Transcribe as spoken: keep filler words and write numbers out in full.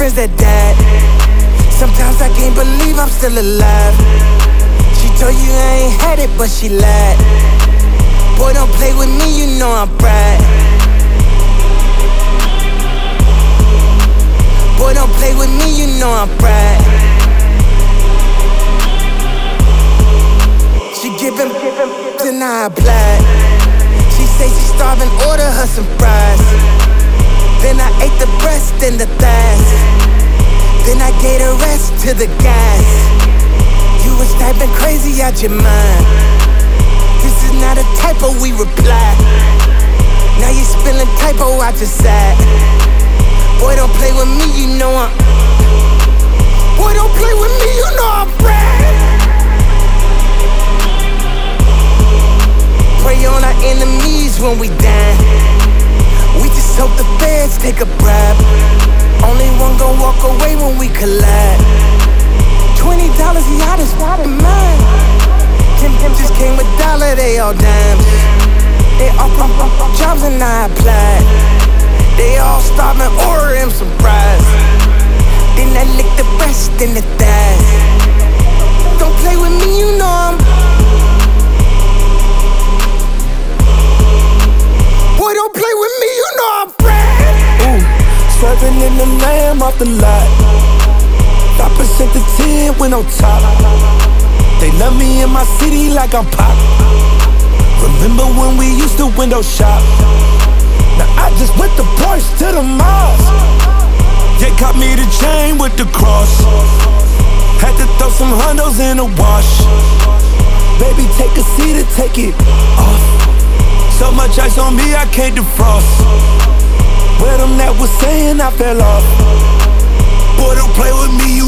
friends that died. Sometimes I can't believe I'm still alive. She told you I ain't had it, but she lied. Boy, don't play with me, you know I'm pride. Boy, don't play with me, you know I'm pride. She give him, then I applied. She say she starving, order her some fries. Then I ate the breast and the thighs. Then I gave the rest to the guys. You was typing crazy out your mind. This is not a typo, we reply. Now you spilling typo out your side. Boy, don't play with me, you know I'm. Boy, don't play with me, you know I'm proud. Pray on our enemies when we die. We just hope the feds take a bribe. Only one gon' walk away when we collide. Twenty dollars, yeah, I just wanted mine. Kim Kim just came a dollar, they all dimes. They all come from jobs and I applied. They all starving, order him some fries. Then I lick the breast and the thighs. Don't play with me, you know I'm. Boy, don't play with me, you know I'm friend. Ooh, swerving in the lamb off the lot. Five percent to ten when on top. They love me in my city like I'm pop. Remember when we used to window shop? Now I just went the Porsche to the Mars. They caught me the chain with the cross. Had to throw some hundos in the wash. Baby, take a seat and take it off. So much ice on me, I can't defrost. Where them that was saying I fell off. Boy, don't play with me, you